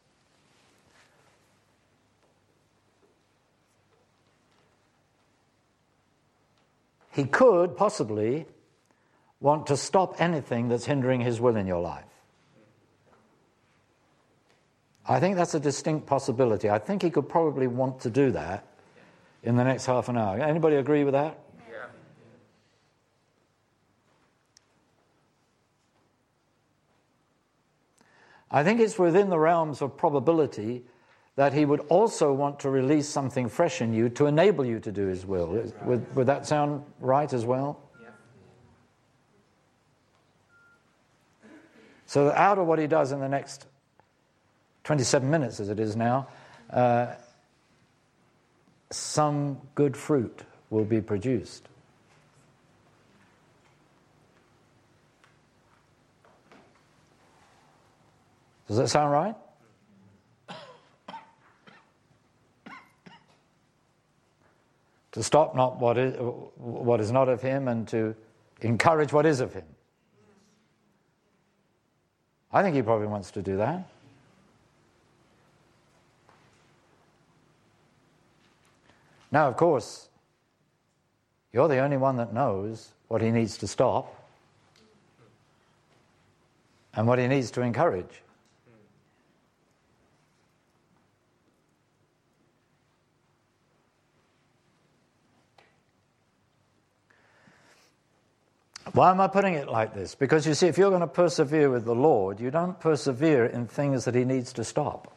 He could possibly want to stop anything that's hindering his will in your life. I think that's a distinct possibility. I think he could probably want to do that in the next half an hour. Anybody agree with that? Yeah. I think it's within the realms of probability that he would also want to release something fresh in you to enable you to do his will. Would, would that sound right as well? Yeah. So that out of what he does in the next twenty-seven minutes, as it is now, uh, some good fruit will be produced. Does that sound right? To stop not what is, what is not of him and to encourage what is of him. I think he probably wants to do that. Now, of course, you're the only one that knows what he needs to stop and what he needs to encourage. Why am I putting it like this? Because you see, if you're going to persevere with the Lord, you don't persevere in things that he needs to stop.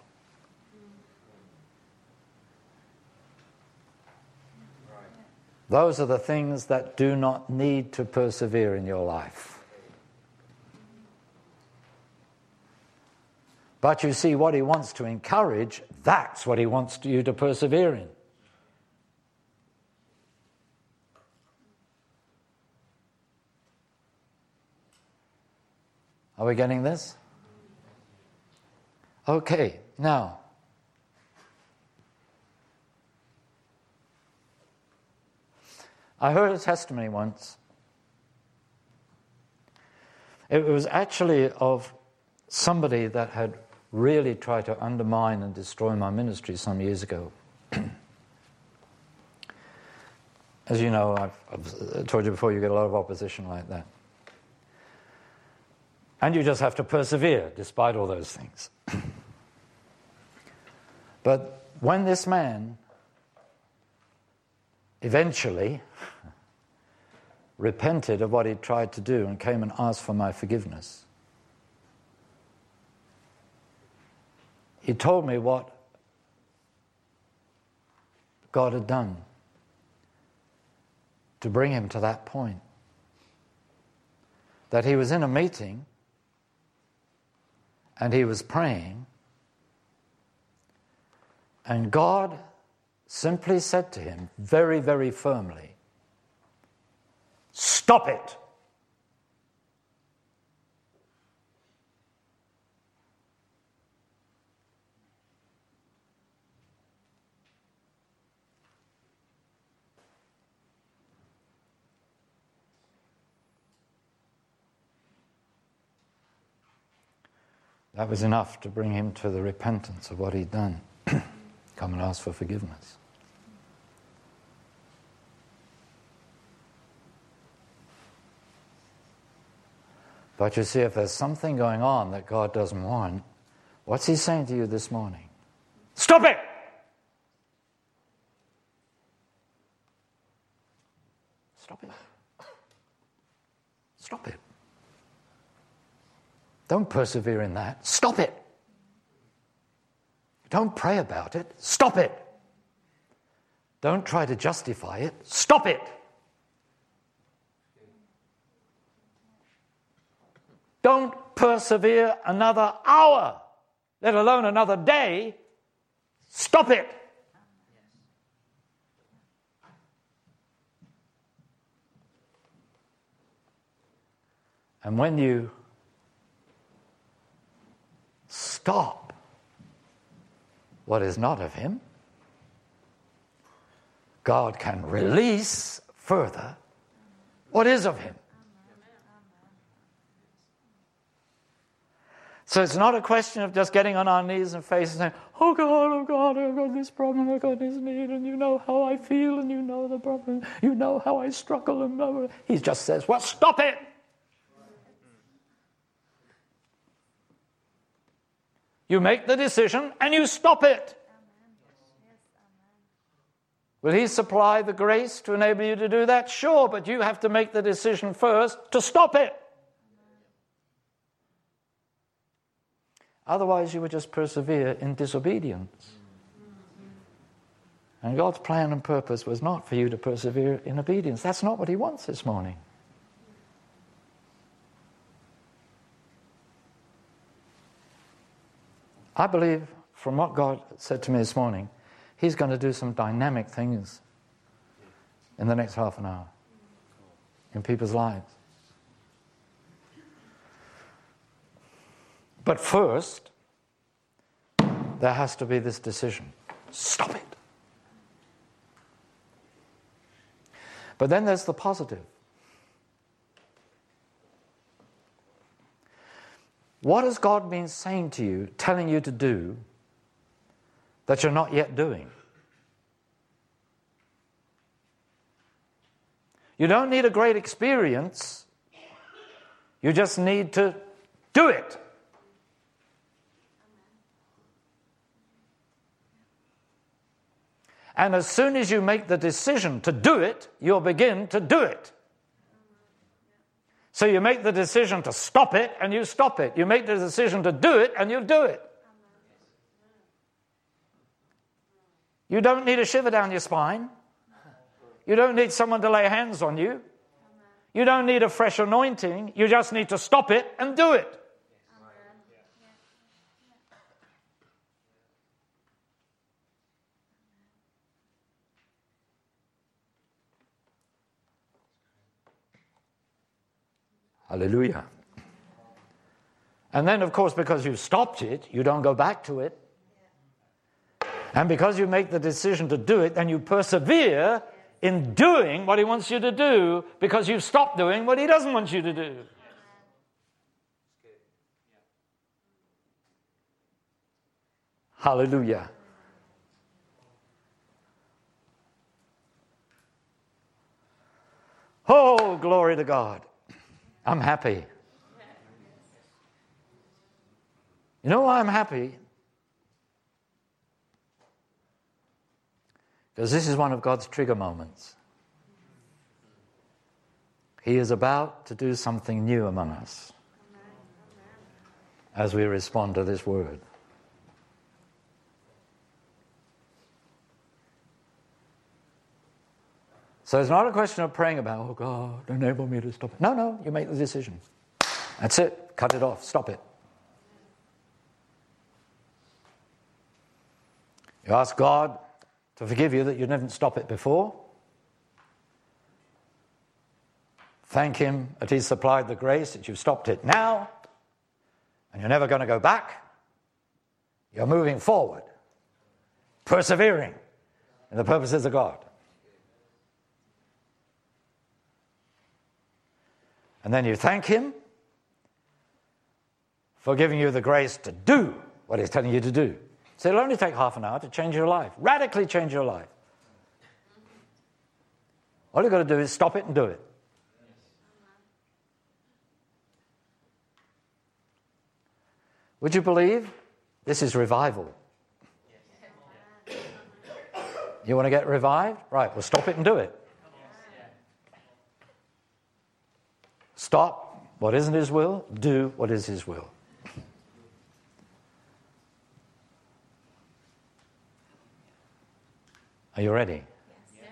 Right. Those are the things that do not need to persevere in your life. But you see, what he wants to encourage, that's what he wants you to persevere in. Are we getting this? Okay, now, I heard a testimony once. It was actually of somebody that had really tried to undermine and destroy my ministry some years ago. As you know, I've, I've told you before, you get a lot of opposition like that. And you just have to persevere despite all those things. But when this man eventually repented of what he'd tried to do and came and asked for my forgiveness. He told me what God had done to bring him to that point. That he was in a meeting and he was praying, and God simply said to him very, very firmly, "Stop it." That was enough to bring him to the repentance of what he'd done. Come and ask for forgiveness. But you see, if there's something going on that God doesn't want, what's he saying to you this morning? Stop it! Stop it. Stop it. Don't persevere in that. Stop it. Don't pray about it. Stop it. Don't try to justify it. Stop it. Don't persevere another hour, let alone another day. Stop it. And when you stop what is not of him, God can release further what is of him. So it's not a question of just getting on our knees and face and saying, "Oh God, oh God, I've got this problem, I've got this need, and you know how I feel, and you know the problem, you know how I struggle." And blah, blah. He just says, "Well, stop it." You make the decision and you stop it. Will he supply the grace to enable you to do that? Sure, but you have to make the decision first to stop it. Otherwise, you would just persevere in disobedience. And God's plan and purpose was not for you to persevere in obedience. That's not what he wants this morning. I believe, from what God said to me this morning, he's going to do some dynamic things in the next half an hour in people's lives. But first, there has to be this decision. Stop it. But then there's the positive. What has God been saying to you, telling you to do, that you're not yet doing? You don't need a great experience. You just need to do it. And as soon as you make the decision to do it, you'll begin to do it. So you make the decision to stop it, and you stop it. You make the decision to do it, and you do it. You don't need a shiver down your spine. You don't need someone to lay hands on you. You don't need a fresh anointing. You just need to stop it and do it. Hallelujah. And then, of course, because you've stopped it, you don't go back to it. And because you make the decision to do it, then you persevere in doing what he wants you to do, because you've stopped doing what he doesn't want you to do. Hallelujah. Oh, glory to God. I'm happy. You know why I'm happy? Because this is one of God's trigger moments. He is about to do something new among us as we respond to this word. So it's not a question of praying about, oh God, enable me to stop it. No, no, you make the decision. That's it. Cut it off. Stop it. You ask God to forgive you that you didn't stop it before. Thank Him that He's supplied the grace that you've stopped it now, and you're never going to go back. You're moving forward, persevering in the purposes of God. And then you thank Him for giving you the grace to do what He's telling you to do. So it'll only take half an hour to change your life, radically change your life. All you've got to do is stop it and do it. Would you believe this is revival? You want to get revived? Right, well, stop it and do it. Stop what isn't His will, do what is His will. Are you ready? Yes.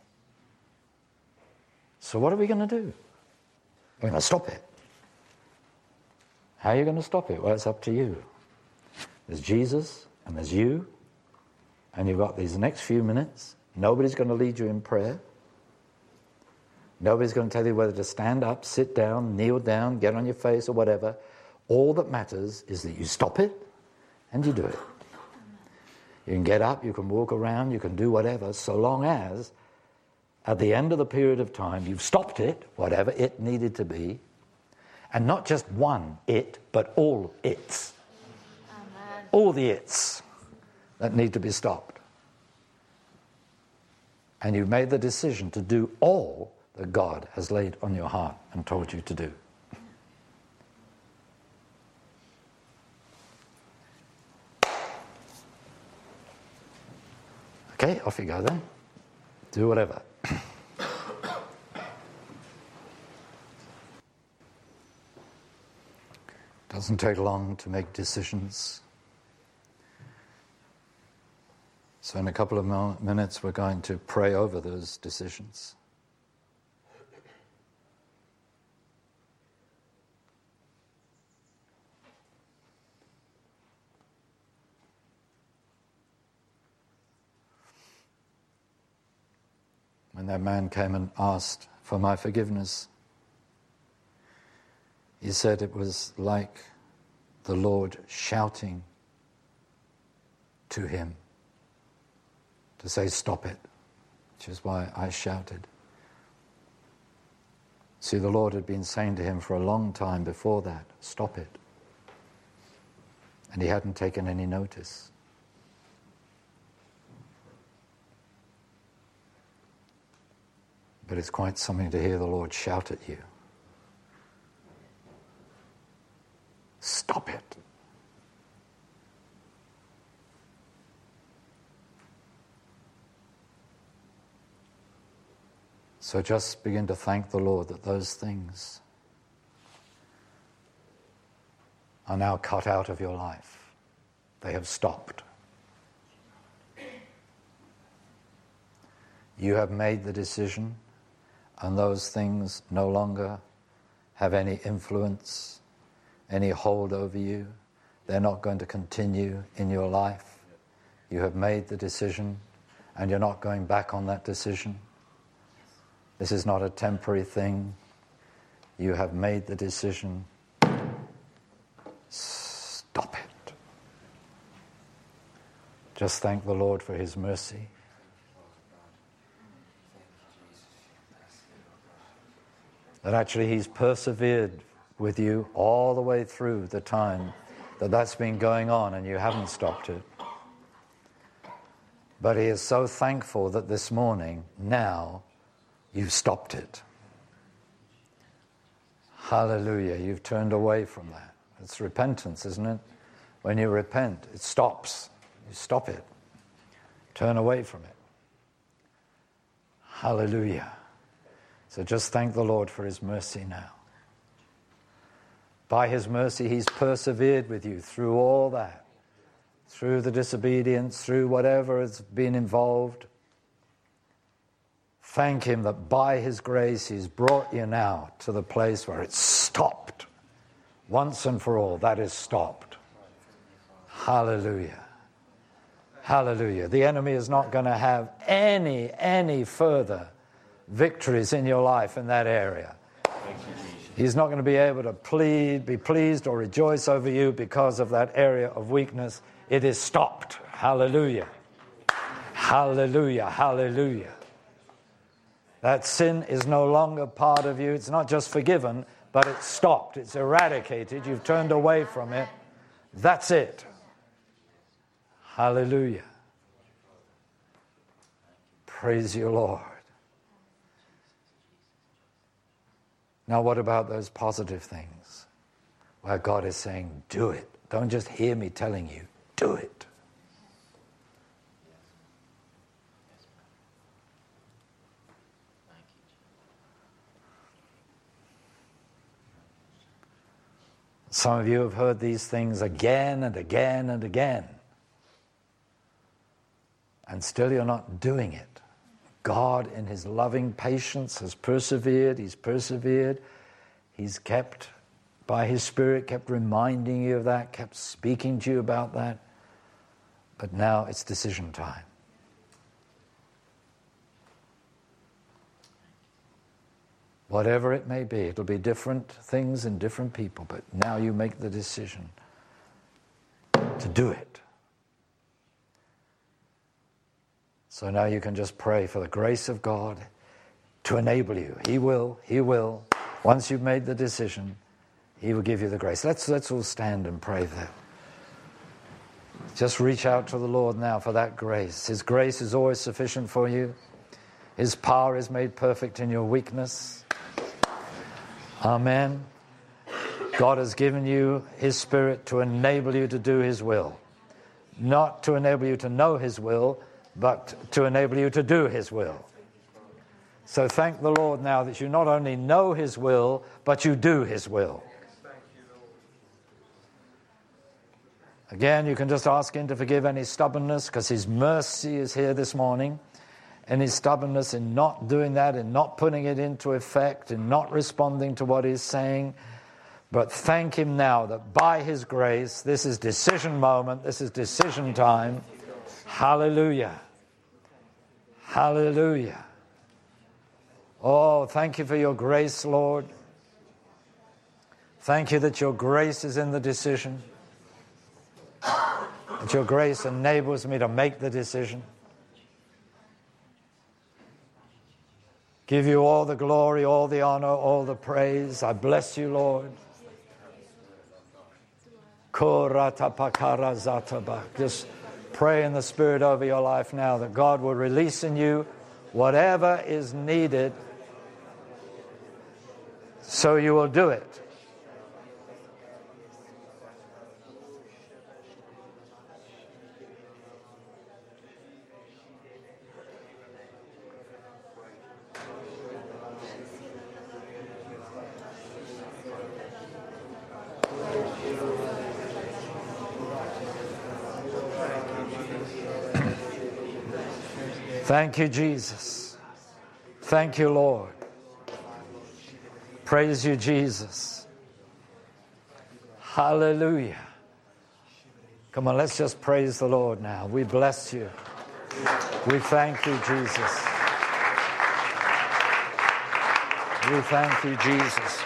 So what are we going to do? We're going to stop it. How are you going to stop it? Well, it's up to you. There's Jesus and there's you, and you've got these next few minutes. Nobody's going to lead you in prayer. Nobody's going to tell you whether to stand up, sit down, kneel down, get on your face or whatever. All that matters is that you stop it and you do it. You can get up, you can walk around, you can do whatever, so long as at the end of the period of time you've stopped it, whatever it needed to be, and not just one it, but all its. Amen. All the its that need to be stopped. And you've made the decision to do all that God has laid on your heart and told you to do. Okay, off you go then. Do whatever. Doesn't take long to make decisions. So in a couple of mo- minutes we're going to pray over those decisions. When that man came and asked for my forgiveness, he said it was like the Lord shouting to him to say, stop it, which is why I shouted. See, the Lord had been saying to him for a long time before that, stop it. And he hadn't taken any notice. But it's quite something to hear the Lord shout at you. Stop it. So just begin to thank the Lord that those things are now cut out of your life. They have stopped. You have made the decision, and those things no longer have any influence, any hold over you. They're not going to continue in your life. You have made the decision, and you're not going back on that decision. This is not a temporary thing. You have made the decision. Stop it. Just thank the Lord for His mercy. That actually He's persevered with you all the way through the time that that's been going on and you haven't stopped it. But He is so thankful that this morning, now, you've stopped it. Hallelujah, you've turned away from that. It's repentance, isn't it? When you repent, it stops. You stop it. Turn away from it. Hallelujah. So just thank the Lord for his mercy now. By his mercy, he's persevered with you through all that, through the disobedience, through whatever has been involved. Thank him that by his grace he's brought you now to the place where it's stopped. Once and for all, that is stopped. Hallelujah. Hallelujah. The enemy is not going to have any, any further victories in your life in that area. He's not going to be able to plead, be pleased or rejoice over you because of that area of weakness. It is stopped. Hallelujah. Hallelujah. Hallelujah. That sin is no longer part of you. It's not just forgiven, but it's stopped. It's eradicated. You've turned away from it. That's it. Hallelujah. Praise you, Lord. Now, what about those positive things where God is saying, do it? Don't just hear me telling you, do it. Some of you have heard these things again and again and again, and still you're not doing it. God, in his loving patience, has persevered. He's persevered. He's kept, by his Spirit, kept reminding you of that, kept speaking to you about that. But now it's decision time. Whatever it may be, it'll be different things in different people, but now you make the decision to do it. So now you can just pray for the grace of God to enable you. He will, he will. Once you've made the decision, he will give you the grace. Let's, let's all stand and pray that. Just reach out to the Lord now for that grace. His grace is always sufficient for you. His power is made perfect in your weakness. Amen. God has given you his Spirit to enable you to do his will. Not to enable you to know his will, but to enable you to do his will. So thank the Lord now that you not only know his will, but you do his will. Again, you can just ask him to forgive any stubbornness, because his mercy is here this morning. Any stubbornness in not doing that, in not putting it into effect, in not responding to what he's saying. But thank him now that by his grace, this is decision moment, this is decision time. Hallelujah. Hallelujah. Oh, thank you for your grace, Lord. Thank you that your grace is in the decision. That your grace enables me to make the decision. Give you all the glory, all the honor, all the praise. I bless you, Lord. Just pray in the Spirit over your life now that God will release in you whatever is needed so you will do it. Thank you, Jesus. Thank you, Lord. Praise you, Jesus. Hallelujah. Come on, let's just praise the Lord now. We bless you. We thank you, Jesus. We thank you, Jesus.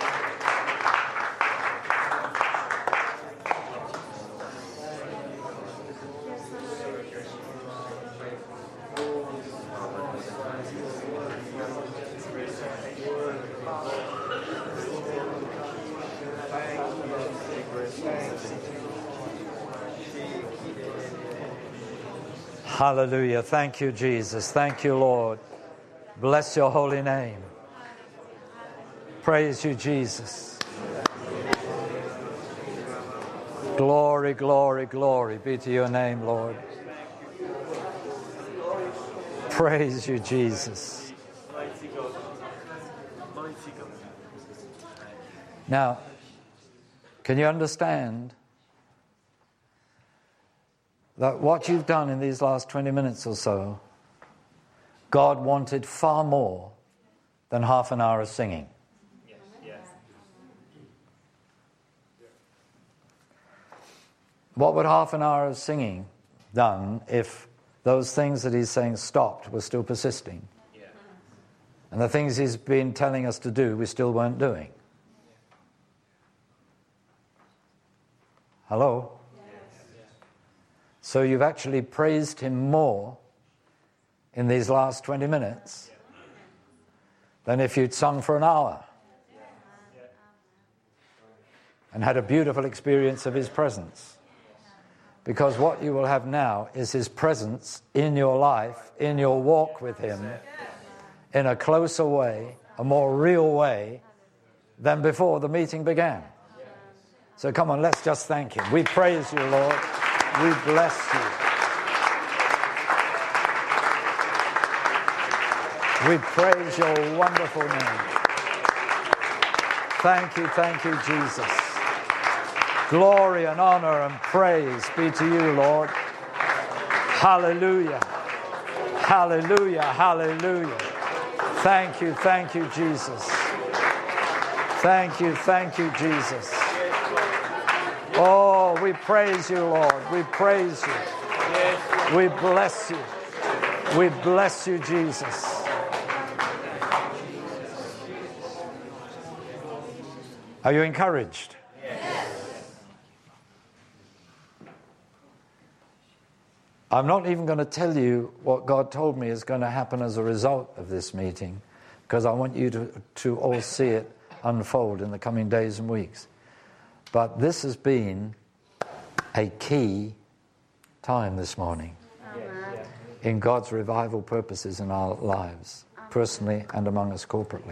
Hallelujah. Thank you, Jesus. Thank you, Lord. Bless your holy name. Praise you, Jesus. Glory, glory, glory be to your name, Lord. Praise you, Jesus. Now, can you understand that what you've done in these last twenty minutes or so, God wanted far more than half an hour of singing? Yes. Yes. What would half an hour of singing done if those things that he's saying stopped were still persisting? Yeah. And the things he's been telling us to do, we still weren't doing? Hello? Yes. So you've actually praised him more in these last twenty minutes than if you'd sung for an hour and had a beautiful experience of his presence. Because what you will have now is his presence in your life, in your walk with him, in a closer way, a more real way than before the meeting began. So come on, let's just thank him. We praise you, Lord. We bless you. We praise your wonderful name. Thank you, thank you, Jesus. Glory and honor and praise be to you, Lord. Hallelujah. Hallelujah. Hallelujah. Thank you, thank you, Jesus. Thank you, thank you, Jesus. Oh, we praise you, Lord. We praise you. We bless you. We bless you, Jesus. Are you encouraged? Yes. I'm not even going to tell you what God told me is going to happen as a result of this meeting, because I want you to, to all see it unfold in the coming days and weeks. But this has been a key time this morning Yes. in God's revival purposes in our lives, personally and among us corporately.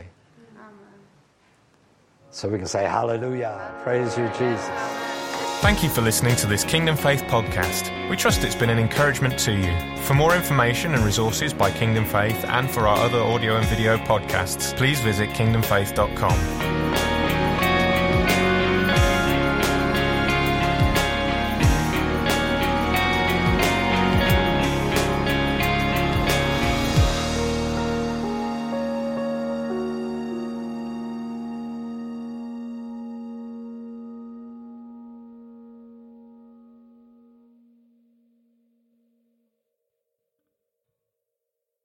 So we can say hallelujah, praise you, Jesus. Thank you for listening to this Kingdom Faith podcast. We trust it's been an encouragement to you. For more information and resources by Kingdom Faith and for our other audio and video podcasts, please visit kingdom faith dot com.